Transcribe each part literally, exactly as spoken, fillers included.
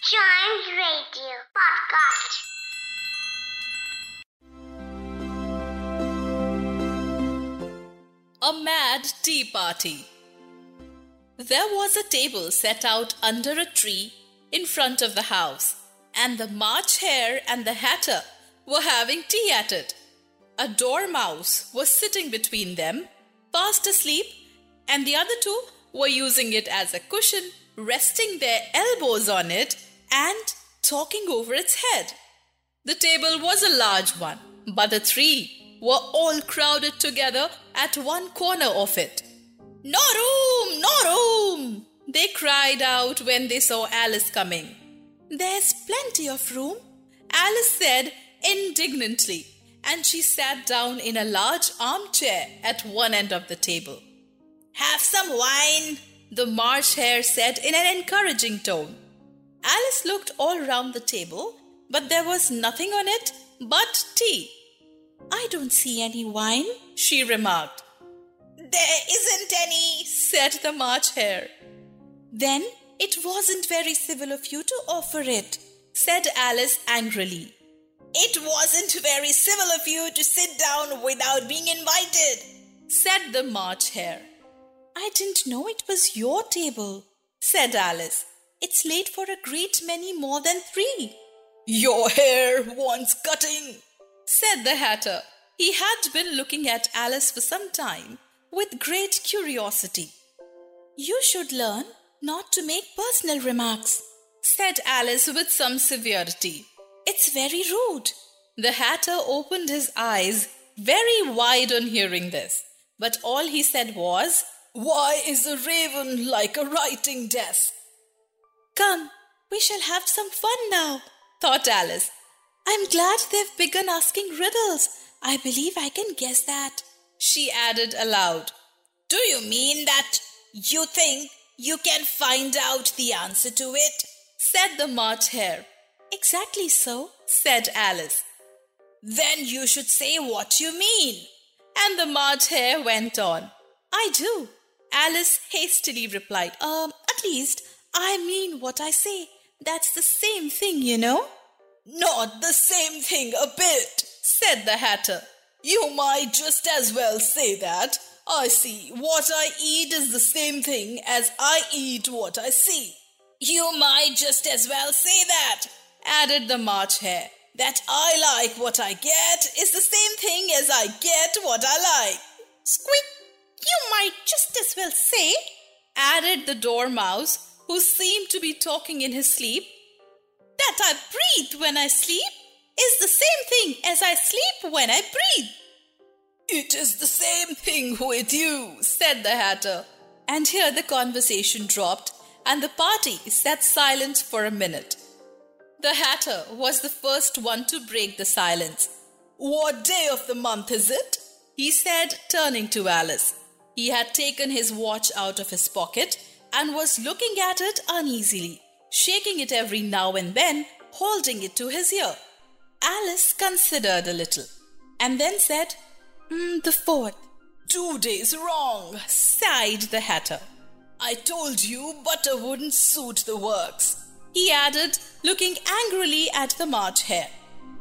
Chimes Radio Podcast. A mad tea party. There was a table set out under a tree in front of the house, and the March Hare and the Hatter were having tea at it. A dormouse was sitting between them, fast asleep, and the other two were using it as a cushion, resting their elbows on it and talking over its head. The table was a large one, but the three were all crowded together at one corner of it. "No room! No room!" they cried out when they saw Alice coming. "There's plenty of room," Alice said indignantly, and she sat down in a large armchair at one end of the table. "Have some wine," the March Hare said in an encouraging tone. Alice looked all round the table, but there was nothing on it but tea. "I don't see any wine," she remarked. "There isn't any," said the March Hare. "Then it wasn't very civil of you to offer it," said Alice angrily. "It wasn't very civil of you to sit down without being invited," said the March Hare. "I didn't know it was your table," said Alice. "It's late for a great many more than three." "Your hair wants cutting," said the Hatter. He had been looking at Alice for some time with great curiosity. "You should learn not to make personal remarks," said Alice with some severity. "It's very rude." The Hatter opened his eyes very wide on hearing this, but all he said was, "Why is a raven like a writing desk?" "Come, we shall have some fun now," thought Alice. "I'm glad they've begun asking riddles. I believe I can guess that," she added aloud. "Do you mean that you think you can find out the answer to it?" said the March Hare. "Exactly so," said Alice. "Then you should say what you mean." And the March Hare went on. "I do," Alice hastily replied. Um, at least, I mean what I say. That's the same thing, you know." "Not the same thing a bit," said the Hatter. "You might just as well say that. I see what I eat is the same thing as I eat what I see." "You might just as well say that," added the March Hare. "That I like what I get is the same thing as I get what I like." "Squeak! You might just as well say," added the Dormouse, who seemed to be talking in his sleep, "that I breathe when I sleep is the same thing as I sleep when I breathe." "It is the same thing with you," said the Hatter. And here the conversation dropped, and the party sat silent for a minute. The Hatter was the first one to break the silence. "What day of the month is it?" he said, turning to Alice. He had taken his watch out of his pocket and was looking at it uneasily, shaking it every now and then, holding it to his ear. Alice considered a little and then said, mm, "The fourth." "Two days wrong," sighed the Hatter. "I told you butter wouldn't suit the works," he added, looking angrily at the March Hare.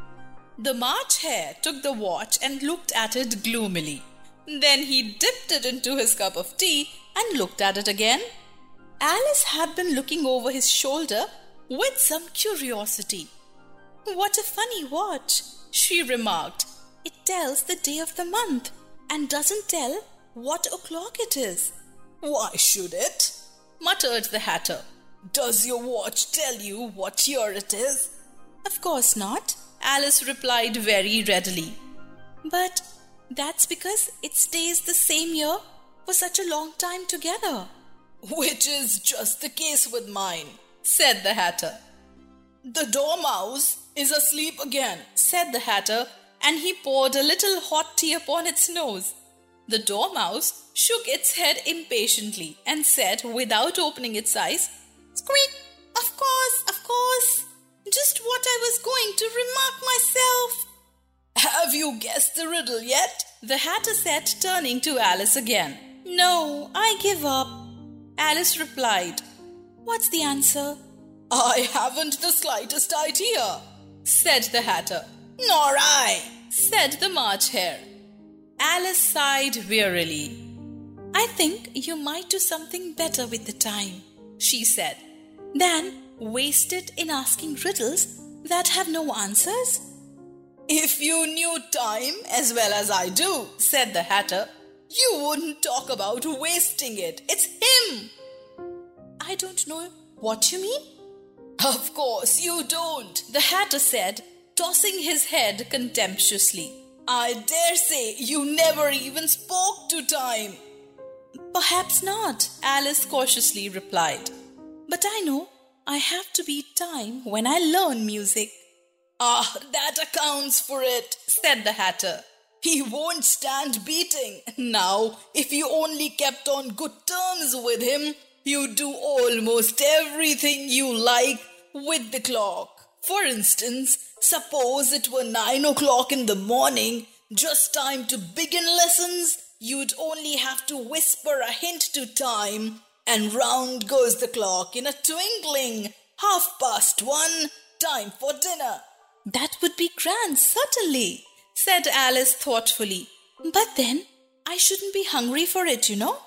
The March Hare took the watch and looked at it gloomily. Then he dipped it into his cup of tea and looked at it again. Alice had been looking over his shoulder with some curiosity. "What a funny watch," she remarked. "It tells the day of the month and doesn't tell what o'clock it is." "Why should it?" muttered the Hatter. "Does your watch tell you what year it is?" "Of course not," Alice replied very readily. "But that's because it stays the same year for such a long time together." "Which is just the case with mine," said the Hatter. "The Dormouse is asleep again," said the Hatter, and he poured a little hot tea upon its nose. The Dormouse shook its head impatiently and said, without opening its eyes, "Squeak! Of course, of course! Just what I was going to remark myself." "Have you guessed the riddle yet?" the Hatter said, turning to Alice again. "No, I give up," Alice replied. "What's the answer?" I haven't the slightest idea, said the Hatter. Nor I, said the March Hare. Alice sighed wearily. I think you might do something better with the time, she said, than waste it in asking riddles that have no answers. If you knew time as well as I do, said the Hatter, you wouldn't talk about wasting it. It's him. I don't know what you mean. Of course you don't, the Hatter said, tossing his head contemptuously. I dare say you never even spoke to time. Perhaps not, Alice cautiously replied. But I know I have to beat time when I learn music. Ah, that accounts for it, said the Hatter. He won't stand beating. Now, if you only kept on good terms with him, you'd do almost everything you like with the clock. For instance, suppose it were nine o'clock in the morning, just time to begin lessons, you'd only have to whisper a hint to time, and round goes the clock in a twinkling. Half past one, time for dinner. That would be grand, certainly, said Alice thoughtfully. But then, I shouldn't be hungry for it, you know.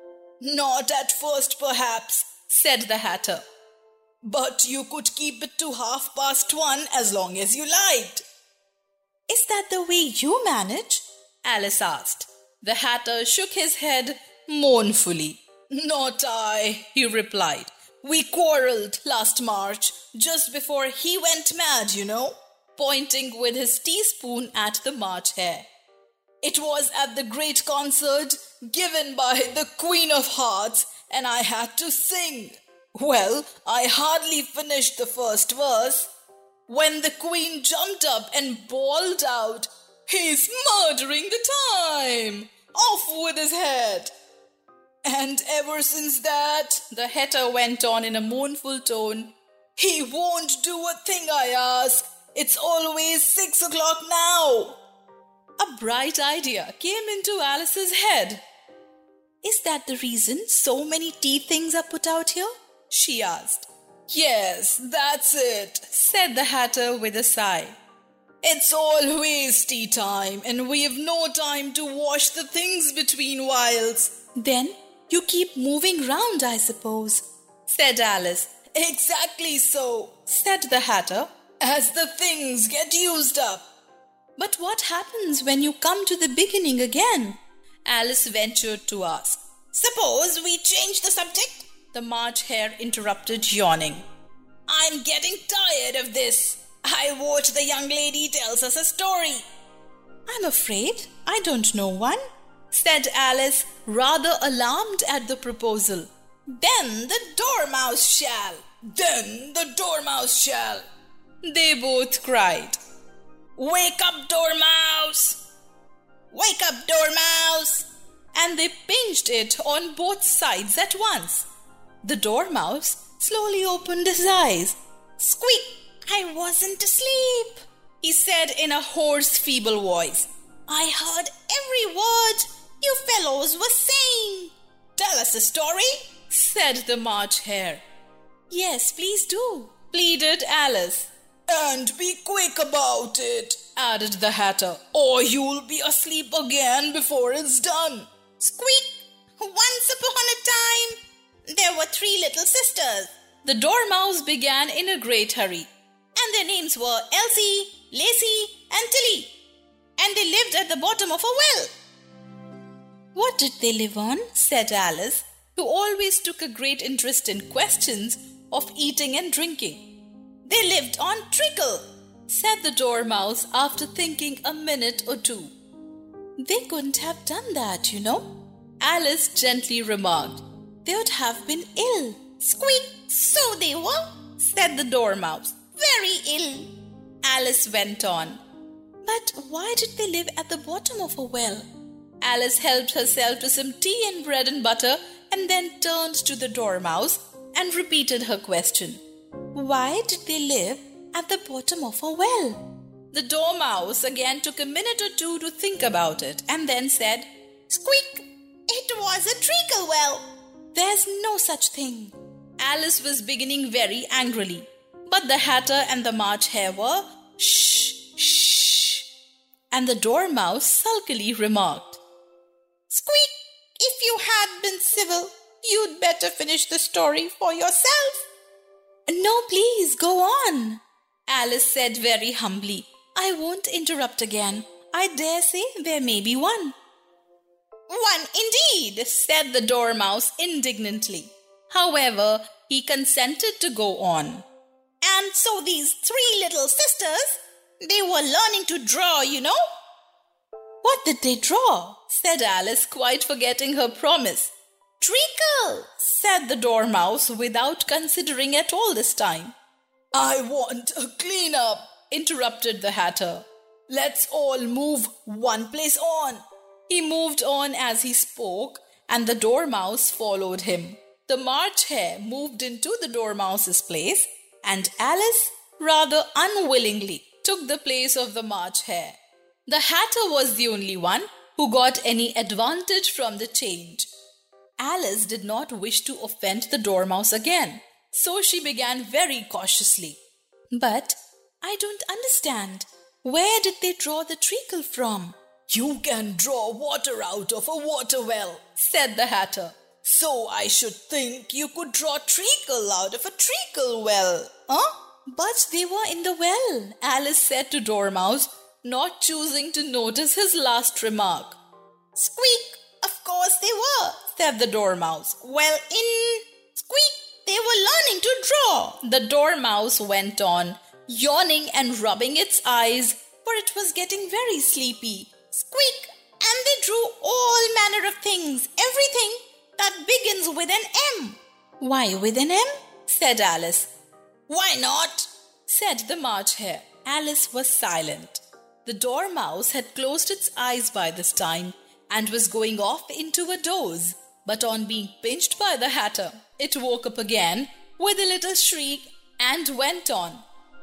Not at first, perhaps, said the Hatter. But you could keep it to half past one as long as you liked. Is that the way you manage? Alice asked. The Hatter shook his head mournfully. Not I, he replied. We quarrelled last March, just before he went mad, you know, pointing with his teaspoon at the March Hare. It was at the great concert given by the Queen of Hearts, and I had to sing. Well, I hardly finished the first verse when the Queen jumped up and bawled out, "He's murdering the time! Off with his head!" And ever since that, the Hatter went on in a mournful tone, he won't do a thing I ask. It's always six o'clock now. A bright idea came into Alice's head. Is that the reason so many tea things are put out here? She asked. Yes, that's it, said the Hatter with a sigh. It's always tea time, and we've no time to wash the things between whiles. Then you keep moving round, I suppose, said Alice. Exactly so, said the Hatter, as the things get used up. But what happens when you come to the beginning again? Alice ventured to ask. Suppose we change the subject? The March Hare interrupted, yawning. I'm getting tired of this. I vote the young lady tells us a story. I'm afraid I don't know one, said Alice, rather alarmed at the proposal. Then the Dormouse shall. Then the Dormouse shall. They both cried. Wake up, Dormouse! Wake up, Dormouse! And they pinched it on both sides at once. The Dormouse slowly opened his eyes. Squeak! I wasn't asleep, he said in a hoarse, feeble voice. I heard every word you fellows were saying. Tell us a story, said the March Hare. Yes, please do, pleaded Alice. And be quick about it, added the Hatter, or you'll be asleep again before it's done. Squeak! Once upon a time, there were three little sisters. The Dormouse began in a great hurry. And their names were Elsie, Lacie, and Tilly. And they lived at the bottom of a well. What did they live on? Said Alice, who always took a great interest in questions of eating and drinking. They lived on treacle, said the Dormouse after thinking a minute or two. They couldn't have done that, you know, Alice gently remarked. They would have been ill. Squeak! So they were, said the Dormouse. Very ill, Alice went on. But why did they live at the bottom of a well? Alice helped herself to some tea and bread and butter and then turned to the Dormouse and repeated her question. Why did they live at the bottom of a well? The Dormouse again took a minute or two to think about it and then said, Squeak! It was a treacle well. There's no such thing. Alice was beginning very angrily, but the Hatter and the March Hare were shh, shh, and the Dormouse sulkily remarked, "Squeak, if you had been civil, you'd better finish the story for yourself." "No, please, go on," Alice said very humbly. "I won't interrupt again. I dare say there may be one." "One indeed," said the Dormouse indignantly. However, he consented to go on. "And so these three little sisters, they were learning to draw, you know." "What did they draw?" said Alice, quite forgetting her promise. "Treacle," said the Dormouse without considering at all this time. "I want a clean-up," interrupted the Hatter. "Let's all move one place on." He moved on as he spoke, and the Dormouse followed him. The March Hare moved into the Dormouse's place, and Alice, rather unwillingly, took the place of the March Hare. The Hatter was the only one who got any advantage from the change. Alice did not wish to offend the Dormouse again, so she began very cautiously. "But I don't understand. Where did they draw the treacle from?" "You can draw water out of a water well," said the Hatter. "So I should think you could draw treacle out of a treacle well." "Huh? But they were in the well," Alice said to Dormouse, not choosing to notice his last remark. "Squeak, of course they were," said the Dormouse. "Well, in Squeak, they were learning to draw." The Dormouse went on, yawning and rubbing its eyes, for it was getting very sleepy. "Squeak, and they drew all manner of things, everything that begins with an M." "Why with an M?" said Alice. "Why not?" said the March Hare. Alice was silent. The Dormouse had closed its eyes by this time and was going off into a doze, but on being pinched by the Hatter, it woke up again with a little shriek and went on.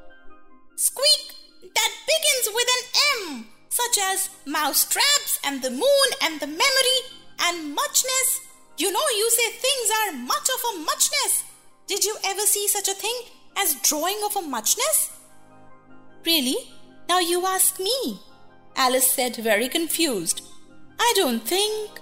"Squeak, that begins with an M, such as mousetraps and the moon and the memory and muchness. You know, you say things are much of a muchness. Did you ever see such a thing as drawing of a muchness?" "Really? Now you ask me," Alice said, very confused. "I don't think—"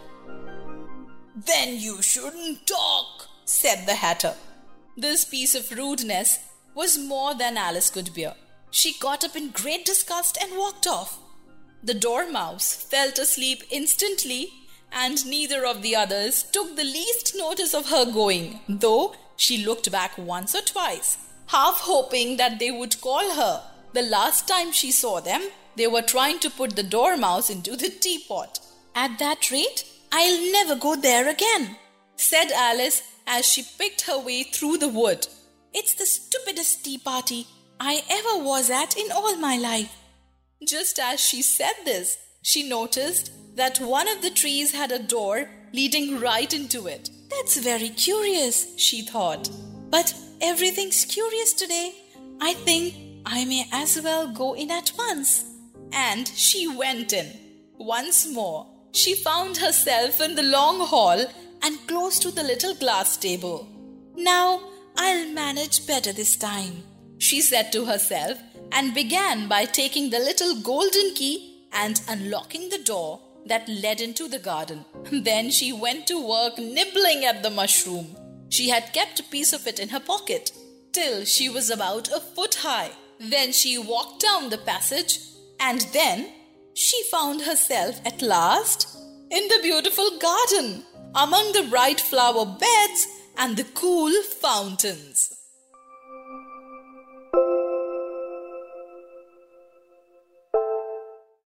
"Then you shouldn't talk," said the Hatter. This piece of rudeness was more than Alice could bear. She got up in great disgust and walked off. The Dormouse fell asleep instantly, and neither of the others took the least notice of her going, though she looked back once or twice, half hoping that they would call her. The last time she saw them, they were trying to put the Dormouse into the teapot. "At that rate, I'll never go there again," said Alice as she picked her way through the wood. "It's the stupidest tea party I ever was at in all my life." Just as she said this, she noticed that one of the trees had a door leading right into it. "That's very curious," she thought. "But everything's curious today. I think I may as well go in at once." And she went in. Once more, she found herself in the long hall and close to the little glass table. "Now I'll manage better this time," she said to herself, and began by taking the little golden key and unlocking the door that led into the garden. Then she went to work nibbling at the mushroom. She had kept a piece of it in her pocket till she was about a foot high. Then she walked down the passage, and then she found herself at last in the beautiful garden, among the bright flower beds and the cool fountains.